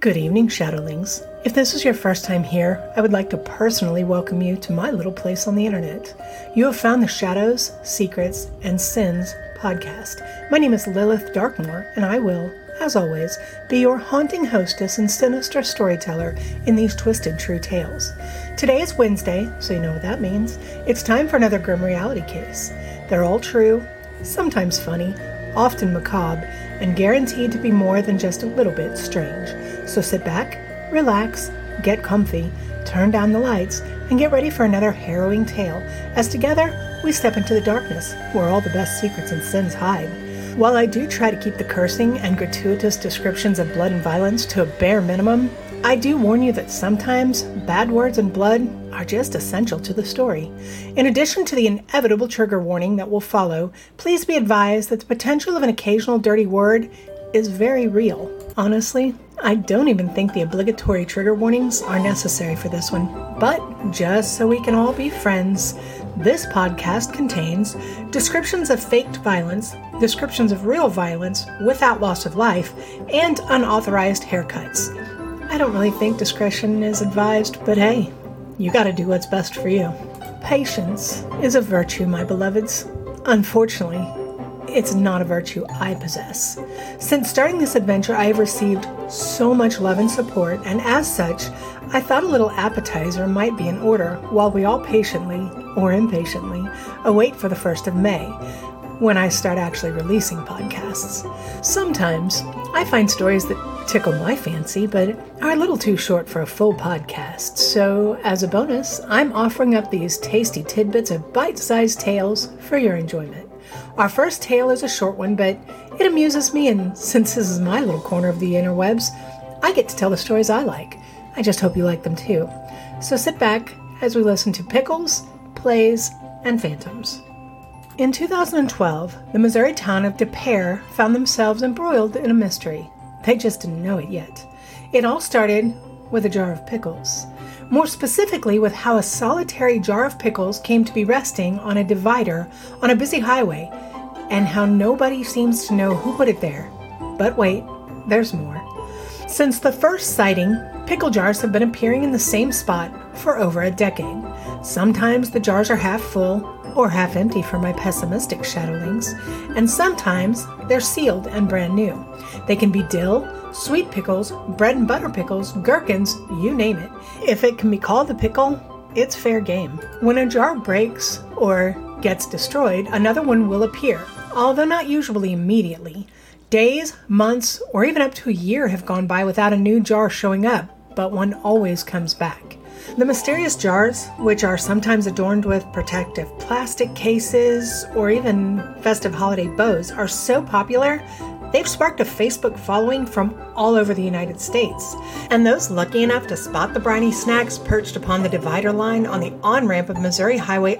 Good evening, Shadowlings. If this is your first time here, I would like to personally welcome you to my little place on the internet. You have found the Shadows, Secrets, and Sins podcast. My name is Lilith Darkmoor, and I will, as always, be your haunting hostess and sinister storyteller in these twisted true tales. Today is Wednesday, so you know what that means. It's time for another Grim Reality case. They're all true, sometimes funny, often macabre, and guaranteed to be more than just a little bit strange. So sit back, relax, get comfy, turn down the lights, and get ready for another harrowing tale, as together we step into the darkness where all the best secrets and sins hide. While I do try to keep the cursing and gratuitous descriptions of blood and violence to a bare minimum, I do warn you that sometimes bad words and blood are just essential to the story. In addition to the inevitable trigger warning that will follow, please be advised that the potential of an occasional dirty word is very real. Honestly, I don't even think the obligatory trigger warnings are necessary for this one. But just so we can all be friends, this podcast contains descriptions of faked violence, descriptions of real violence without loss of life, and unauthorized haircuts. I don't really think discretion is advised, but hey, you gotta do what's best for you. Patience is a virtue, my beloveds. Unfortunately, it's not a virtue I possess. Since starting this adventure, I have received so much love and support, and as such, I thought a little appetizer might be in order while we all patiently, or impatiently, await for the 1st of May, when I start actually releasing podcasts. Sometimes, I find stories that tickle my fancy, but are a little too short for a full podcast, so as a bonus, I'm offering up these tasty tidbits of bite-sized tales for your enjoyment. Our first tale is a short one, but it amuses me, and since this is my little corner of the interwebs, I get to tell the stories I like. I just hope you like them too. So sit back as we listen to Pickles, Plays, and Phantoms. In 2012, the Missouri town of Des Peres found themselves embroiled in a mystery. They just didn't know it yet. It all started with a jar of pickles. More specifically, with how a solitary jar of pickles came to be resting on a divider on a busy highway, and how nobody seems to know who put it there. But wait, there's more. Since the first sighting, pickle jars have been appearing in the same spot for over a decade. Sometimes the jars are half full, or half empty for my pessimistic shadowlings, and sometimes they're sealed and brand new. They can be dill, sweet pickles, bread and butter pickles, gherkins, you name it. If it can be called a pickle, it's fair game. When a jar breaks or gets destroyed, another one will appear, although not usually immediately. Days, months, or even up to a year have gone by without a new jar showing up, but one always comes back. The mysterious jars, which are sometimes adorned with protective plastic cases or even festive holiday bows, are so popular, they've sparked a Facebook following from all over the United States. And those lucky enough to spot the briny snacks perched upon the divider line on the on-ramp of Missouri Highway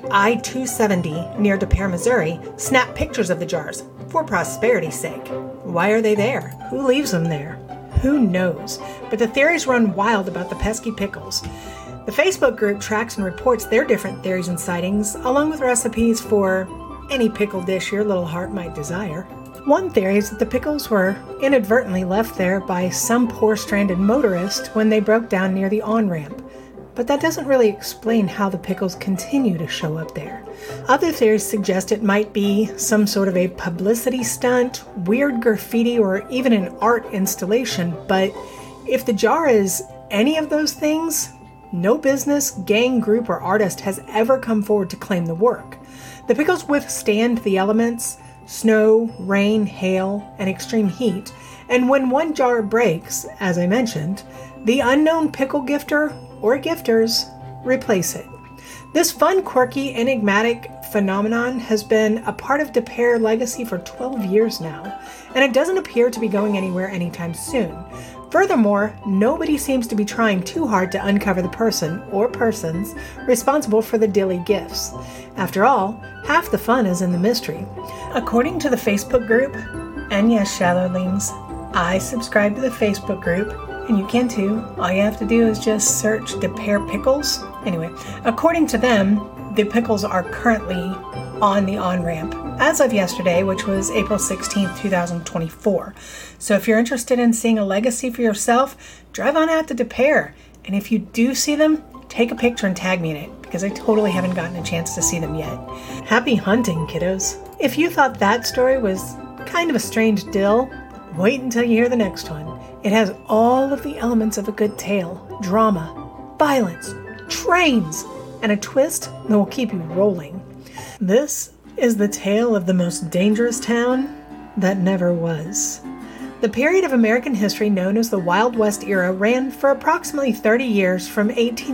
I-270 near Des Peres, Missouri, snap pictures of the jars for prosperity's sake. Why are they there? Who leaves them there? Who knows? But the theories run wild about the pesky pickles. The Facebook group tracks and reports their different theories and sightings, along with recipes for any pickle dish your little heart might desire. One theory is that the pickles were inadvertently left there by some poor stranded motorist when they broke down near the on-ramp. But that doesn't really explain how the pickles continue to show up there. Other theories suggest it might be some sort of a publicity stunt, weird graffiti, or even an art installation. But if the jar is any of those things, no business, gang, group, or artist has ever come forward to claim the work. The pickles withstand the elements, snow, rain, hail, and extreme heat, and when one jar breaks, as I mentioned, the unknown pickle gifter or gifters replace it. This fun, quirky, enigmatic phenomenon has been a part of Des Peres' legacy for 12 years now, and it doesn't appear to be going anywhere anytime soon. Furthermore, nobody seems to be trying too hard to uncover the person or persons responsible for the dilly gifts. After all, half the fun is in the mystery. According to the Facebook group, and yes, Shadowlings, I subscribe to the Facebook group, and you can too. All you have to do is just search Des Peres Pickles. Anyway, according to them, the pickles are currently on the on-ramp as of yesterday, which was April 16th, 2024. So if you're interested in seeing a legacy for yourself, drive on out to Des Peres. And if you do see them, take a picture and tag me in it, because I totally haven't gotten a chance to see them yet. Happy hunting, kiddos. If you thought that story was kind of a strange dill, wait until you hear the next one. It has all of the elements of a good tale: drama, violence, trains, and a twist that will keep you rolling. This is the tale of the most dangerous town that never was. The period of American history known as the Wild West era ran for approximately 30 years from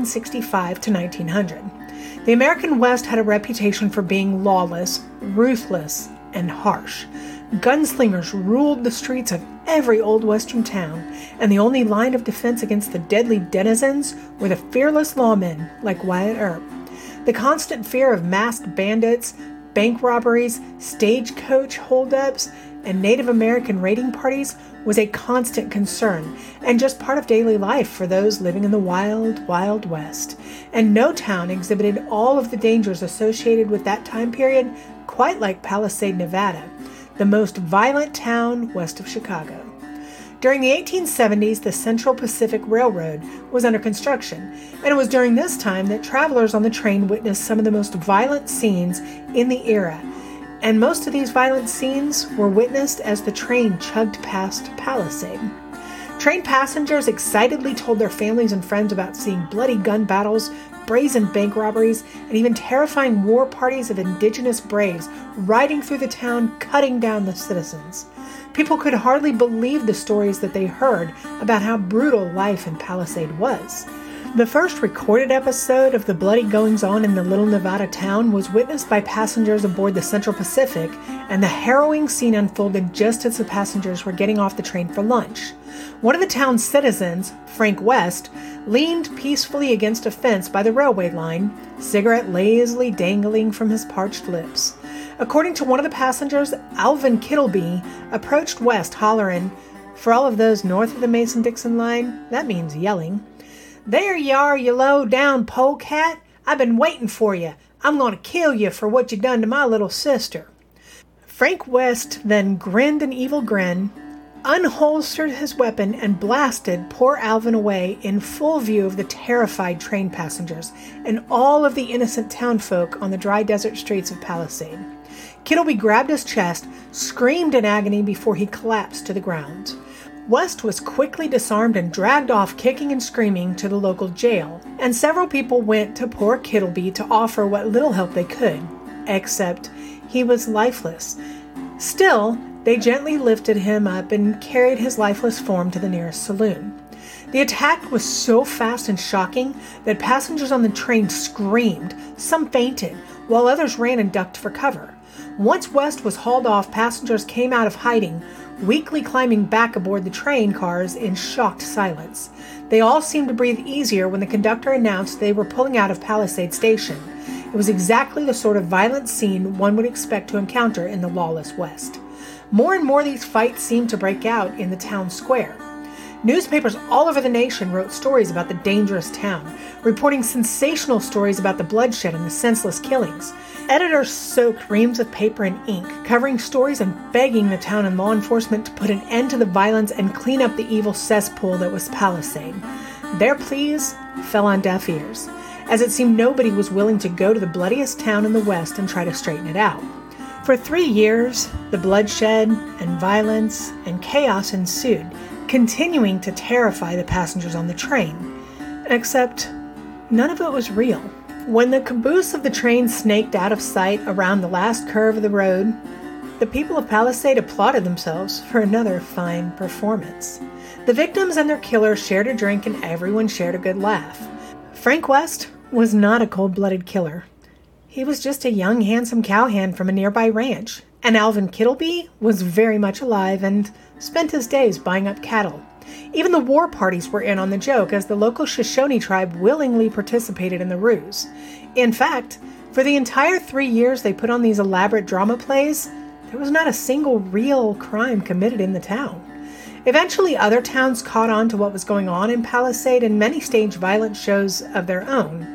1865 to 1900. The American West had a reputation for being lawless, ruthless, and harsh. Gunslingers ruled the streets of every old western town, and the only line of defense against the deadly denizens were the fearless lawmen like Wyatt Earp. The constant fear of masked bandits, bank robberies, stagecoach holdups, and Native American raiding parties was a constant concern and just part of daily life for those living in the wild, wild west. And no town exhibited all of the dangers associated with that time period quite like Palisade, Nevada, the most violent town west of Chicago. During the 1870s, the Central Pacific Railroad was under construction, and it was during this time that travelers on the train witnessed some of the most violent scenes in the era. And most of these violent scenes were witnessed as the train chugged past Palisade. Train passengers excitedly told their families and friends about seeing bloody gun battles, brazen bank robberies, and even terrifying war parties of indigenous braves riding through the town, cutting down the citizens. People could hardly believe the stories that they heard about how brutal life in Palisade was. The first recorded episode of the bloody goings-on in the little Nevada town was witnessed by passengers aboard the Central Pacific, and the harrowing scene unfolded just as the passengers were getting off the train for lunch. One of the town's citizens, Frank West, leaned peacefully against a fence by the railway line, cigarette lazily dangling from his parched lips. According to one of the passengers, Alvin Kittleby approached West hollering, for all of those north of the Mason-Dixon line, that means yelling, "There you are, you low-down polecat! I've been waiting for you. I'm going to kill you for what you done to my little sister." Frank West then grinned an evil grin, unholstered his weapon, and blasted poor Alvin away in full view of the terrified train passengers and all of the innocent townfolk on the dry desert streets of Palisade. Kittleby grabbed his chest, screamed in agony before he collapsed to the ground. West was quickly disarmed and dragged off kicking and screaming to the local jail, and several people went to poor Kittleby to offer what little help they could, except he was lifeless. Still, they gently lifted him up and carried his lifeless form to the nearest saloon. The attack was so fast and shocking that passengers on the train screamed, some fainted, while others ran and ducked for cover. Once West was hauled off, passengers came out of hiding, weakly climbing back aboard the train cars in shocked silence. They all seemed to breathe easier when the conductor announced they were pulling out of Palisade Station. It was exactly the sort of violent scene one would expect to encounter in the lawless West. More and more these fights seemed to break out in the town square. Newspapers all over the nation wrote stories about the dangerous town, reporting sensational stories about the bloodshed and the senseless killings. Editors soaked reams of paper and ink, covering stories and begging the town and law enforcement to put an end to the violence and clean up the evil cesspool that was Palisade. Their pleas fell on deaf ears, as it seemed nobody was willing to go to the bloodiest town in the West and try to straighten it out. For 3 years, the bloodshed and violence and chaos ensued, continuing to terrify the passengers on the train. Except, none of it was real. When the caboose of the train snaked out of sight around the last curve of the road, the people of Palisade applauded themselves for another fine performance. The victims and their killer shared a drink and everyone shared a good laugh. Frank West was not a cold-blooded killer. He was just a young, handsome cowhand from a nearby ranch, and Alvin Kittleby was very much alive and spent his days buying up cattle. Even the war parties were in on the joke, as the local Shoshone tribe willingly participated in the ruse. In fact, for the entire 3 years they put on these elaborate drama plays, there was not a single real crime committed in the town. Eventually, other towns caught on to what was going on in Palisade, and many staged violent shows of their own.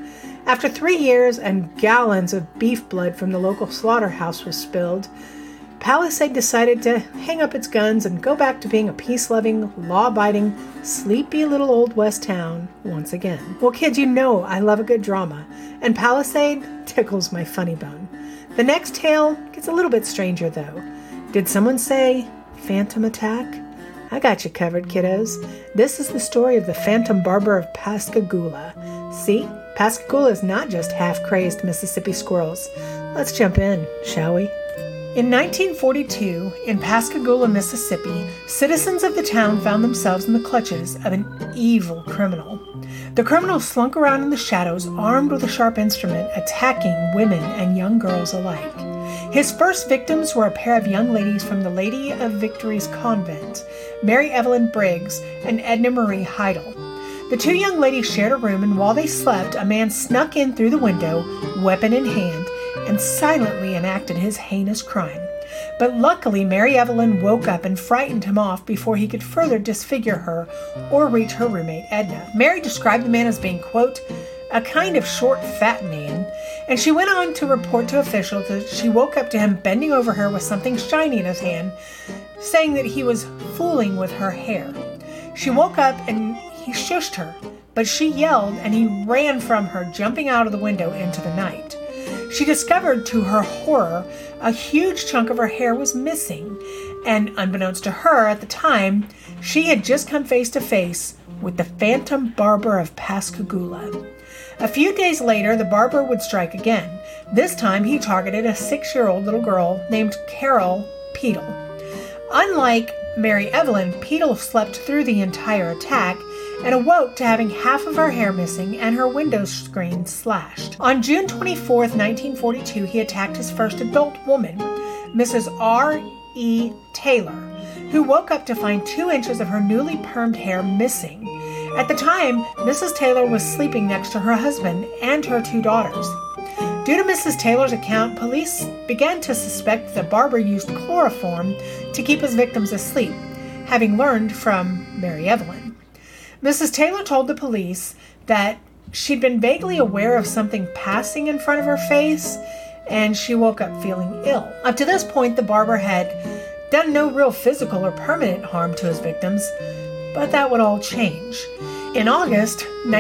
After 3 years and gallons of beef blood from the local slaughterhouse was spilled, Palisade decided to hang up its guns and go back to being a peace-loving, law-abiding, sleepy little Old West town once again. Well, kids, you know I love a good drama, and Palisade tickles my funny bone. The next tale gets a little bit stranger, though. Did someone say phantom attack? I got you covered, kiddos. This is the story of the Phantom Barber of Pascagoula. See, Pascagoula is not just half-crazed Mississippi squirrels. Let's jump in, shall we? In 1942, in Pascagoula, Mississippi, citizens of the town found themselves in the clutches of an evil criminal. The criminal slunk around in the shadows, armed with a sharp instrument, attacking women and young girls alike. His first victims were a pair of young ladies from the Lady of Victory's convent, Mary Evelyn Briggs and Edna Marie Heidel. The two young ladies shared a room, and while they slept, a man snuck in through the window, weapon in hand, and silently enacted his heinous crime. But luckily, Mary Evelyn woke up and frightened him off before he could further disfigure her or reach her roommate Edna. Mary described the man as being, quote, a kind of short, fat man, and she went on to report to officials that she woke up to him bending over her with something shiny in his hand, saying that he was fooling with her hair. She woke up and he shushed her, but she yelled and he ran from her, jumping out of the window into the night. She discovered, to her horror, a huge chunk of her hair was missing, and unbeknownst to her at the time, she had just come face to face with the Phantom Barber of Pascagoula. A few days later, the barber would strike again. This time, he targeted a 6-year-old little girl named Carol Peetle. Unlike Mary Evelyn, Peetle slept through the entire attack and awoke to having half of her hair missing and her window screen slashed. On June 24, 1942, he attacked his first adult woman, Mrs. R.E. Taylor, who woke up to find 2 inches of her newly permed hair missing. At the time, Mrs. Taylor was sleeping next to her husband and her 2 daughters. Due to Mrs. Taylor's account, police began to suspect the barber used chloroform to keep his victims asleep, having learned from Mary Evelyn. Mrs. Taylor told the police that she'd been vaguely aware of something passing in front of her face, and she woke up feeling ill. Up to this point, the barber had done no real physical or permanent harm to his victims, but that would all change. In August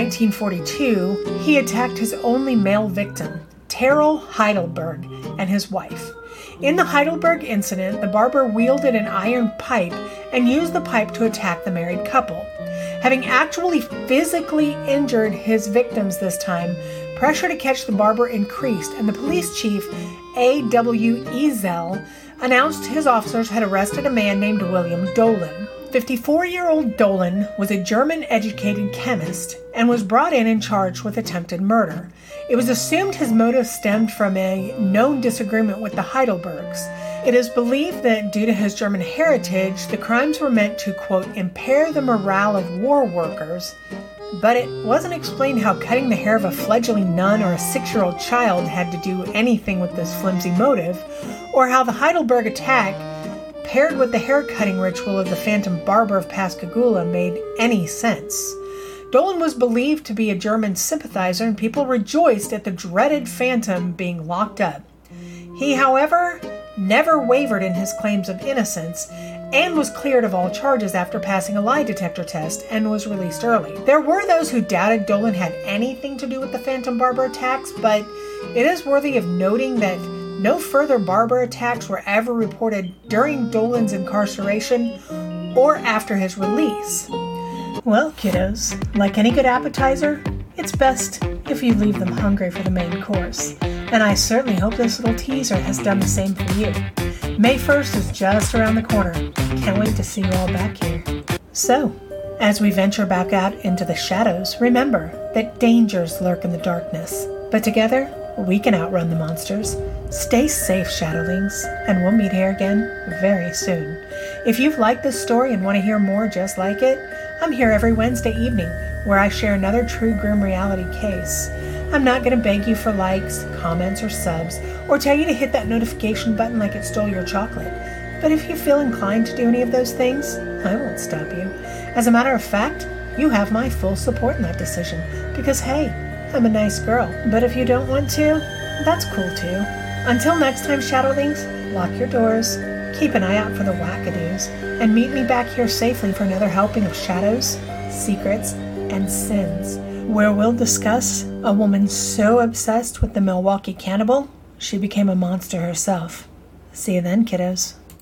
1942, he attacked his only male victim, Terrell Heidelberg, and his wife. In the Heidelberg incident, the barber wielded an iron pipe and used the pipe to attack the married couple. Having actually physically injured his victims this time, pressure to catch the barber increased, and the police chief, A.W. Ezel, announced his officers had arrested a man named William Dolan. 54-year-old Dolan was a German-educated chemist and was brought in charged with attempted murder. It was assumed his motive stemmed from a known disagreement with the Heidelbergs. It is believed that due to his German heritage, the crimes were meant to, quote, impair the morale of war workers, but it wasn't explained how cutting the hair of a fledgling nun or a 6-year-old child had to do anything with this flimsy motive, or how the Heidelberg attack, paired with the hair-cutting ritual of the Phantom Barber of Pascagoula, made any sense. Dolan was believed to be a German sympathizer, and people rejoiced at the dreaded Phantom being locked up. He, however, never wavered in his claims of innocence and was cleared of all charges after passing a lie detector test and was released early. There were those who doubted Dolan had anything to do with the Phantom Barber attacks, but it is worthy of noting that no further barber attacks were ever reported during Dolan's incarceration or after his release. Well, kiddos, like any good appetizer, it's best if you leave them hungry for the main course. And I certainly hope this little teaser has done the same for you. May 1st is just around the corner. Can't wait to see you all back here. So, as we venture back out into the shadows, remember that dangers lurk in the darkness. But together, we can outrun the monsters. Stay safe, Shadowlings, and we'll meet here again very soon. If you've liked this story and want to hear more just like it, I'm here every Wednesday evening where I share another true grim reality case. I'm not going to beg you for likes, comments, or subs, or tell you to hit that notification button like it stole your chocolate. But if you feel inclined to do any of those things, I won't stop you. As a matter of fact, you have my full support in that decision, because hey, I'm a nice girl, but if you don't want to, that's cool too. Until next time, Shadowlings, lock your doors, keep an eye out for the wackadoos, and meet me back here safely for another helping of shadows, secrets, and sins, where we'll discuss a woman so obsessed with the Milwaukee Cannibal, she became a monster herself. See you then, kiddos.